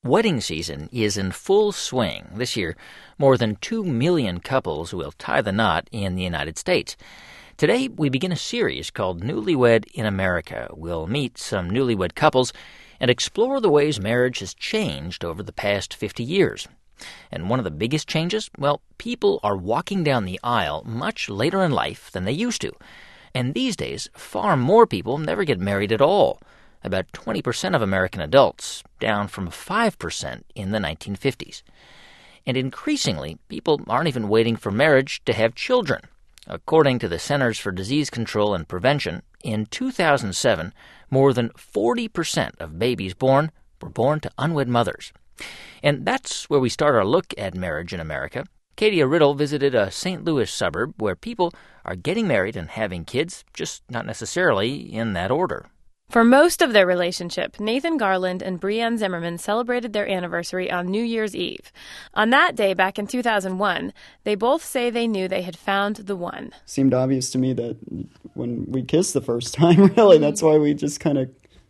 Wedding season is in full swing. This year, more than 2 million couples will tie the knot in the United States. Today, we begin a series called Newlywed in America. We'll meet some newlywed couples and explore the ways marriage has changed over the past 50 years. And one of the biggest changes? Well, people are walking down the aisle much later in life than they used to. And these days, far more people never get married at all. About 20% of American adults, down from 5% in the 1950s. And increasingly, people aren't even waiting for marriage to have children. According to the Centers for Disease Control and Prevention, in 2007, more than 40% of babies born were born to unwed mothers. And that's where we start our look at marriage in America. Katie Riddle visited a St. Louis suburb where people are getting married and having kids, just not necessarily in that order. For most of their relationship, Nathan Garland and Brianne Zimmerman celebrated their anniversary on New Year's Eve. On that day, back in 2001, they both say they knew they had found the one. Seemed obvious to me that when we kissed the first time, really, that's why we just kind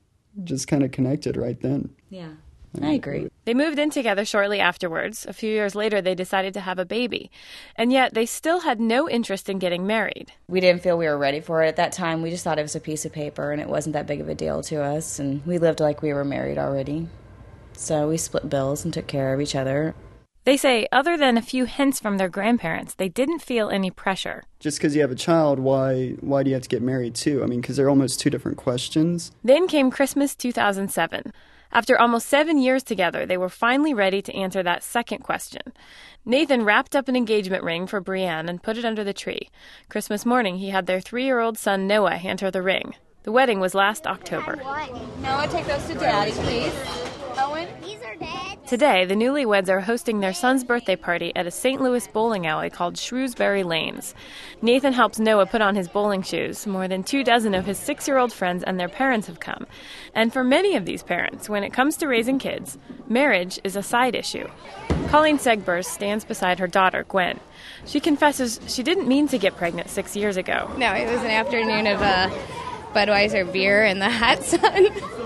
of connected right then. Yeah. I agree. They moved in together shortly afterwards. A few years later, they decided to have a baby. And yet, they still had no interest in getting married. We didn't feel we were ready for it at that time. We just thought it was a piece of paper, and it wasn't that big of a deal to us. And we lived like we were married already. So we split bills and took care of each other. They say, other than a few hints from their grandparents, they didn't feel any pressure. Just because you have a child, why do you have to get married too? I mean, because they're almost two different questions. Then came Christmas 2007. After almost 7 years together, they were finally ready to answer that second question. Nathan wrapped up an engagement ring for Brianne and put it under the tree. Christmas morning, he had their 3-year-old son Noah hand her the ring. The wedding was last October. Noah, take those to Daddy, please. Owen? These are Dad's. Today, the newlyweds are hosting their son's birthday party at a St. Louis bowling alley called Shrewsbury Lanes. Nathan helps Noah put on his bowling shoes. More than 24 of his 6-year-old friends and their parents have come. And for many of these parents, when it comes to raising kids, marriage is a side issue. Colleen Segbers stands beside her daughter, Gwen. She confesses she didn't mean to get pregnant 6 years ago. No, it was an afternoon of Budweiser beer in the hot sun.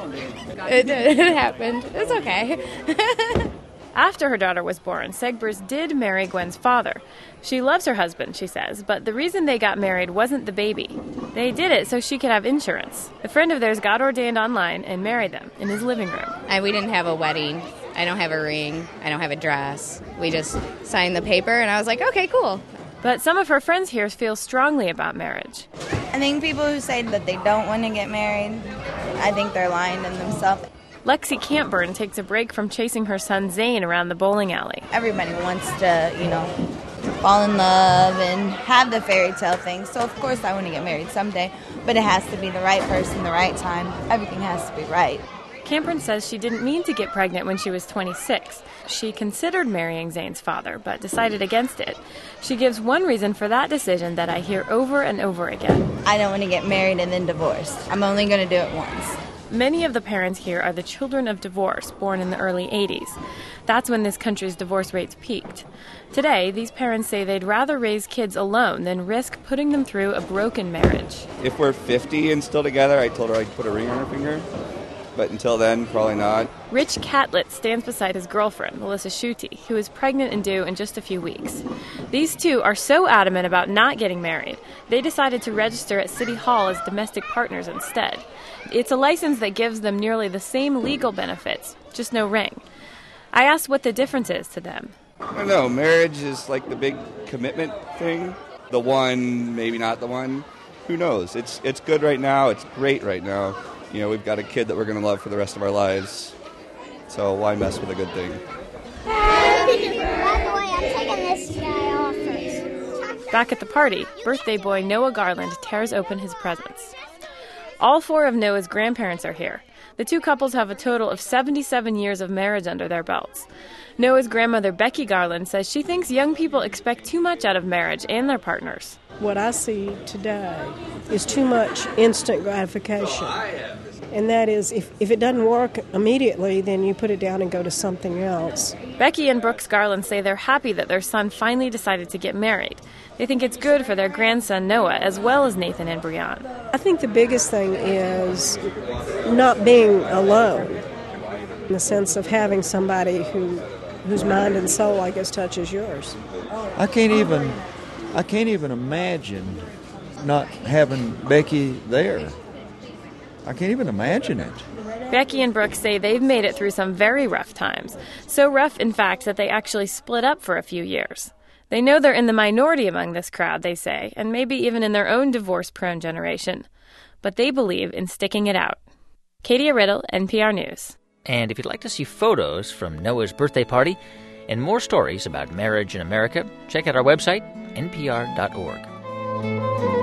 It happened. It's okay. After her daughter was born, Segbers did marry Gwen's father. She loves her husband, she says, but the reason they got married wasn't the baby. They did it so she could have insurance. A friend of theirs got ordained online and married them in his living room. We didn't have a wedding. I don't have a ring. I don't have a dress. We just signed the paper, and I was like, okay, cool. But some of her friends here feel strongly about marriage. I think people who say that they don't want to get married, I think they're lying to themselves. Lexi Campburn takes a break from chasing her son Zane around the bowling alley. Everybody wants to, fall in love and have the fairy tale thing. So, of course, I want to get married someday. But it has to be the right person, the right time. Everything has to be right. Campburn says she didn't mean to get pregnant when she was 26. She considered marrying Zane's father, but decided against it. She gives one reason for that decision that I hear over and over again. I don't want to get married and then divorced. I'm only going to do it once. Many of the parents here are the children of divorce, born in the early 80s. That's when this country's divorce rates peaked. Today, these parents say they'd rather raise kids alone than risk putting them through a broken marriage. If we're 50 and still together, I told her I'd put a ring on her finger. But until then, probably not. Rich Catlett stands beside his girlfriend, Melissa Schutte, who is pregnant and due in just a few weeks. These two are so adamant about not getting married, they decided to register at City Hall as domestic partners instead. It's a license that gives them nearly the same legal benefits, just no ring. I asked what the difference is to them. I don't know. Marriage is like the big commitment thing. The one, maybe not the one. Who knows? It's good right now. It's great right now. We've got a kid that we're going to love for the rest of our lives. So why mess with a good thing? By the way, I'm taking this guy off first. Back at the party, birthday boy Noah Garland tears open his presents. All 4 of Noah's grandparents are here. The two couples have a total of 77 years of marriage under their belts. Noah's grandmother, Becky Garland, says she thinks young people expect too much out of marriage and their partners. What I see today is too much instant gratification. And that is, if it doesn't work immediately, then you put it down and go to something else. Becky and Brooks Garland say they're happy that their son finally decided to get married. They think it's good for their grandson Noah, as well as Nathan and Brianne. I think the biggest thing is not being alone. in the sense of having somebody whose mind and soul, I guess, touches yours. I can't even imagine not having Becky there. I can't even imagine it. Becky and Brooke say they've made it through some very rough times. So rough, in fact, that they actually split up for a few years. They know they're in the minority among this crowd, they say, and maybe even in their own divorce-prone generation. But they believe in sticking it out. Katie Riddle, NPR News. And if you'd like to see photos from Noah's birthday party and more stories about marriage in America, check out our website, npr.org.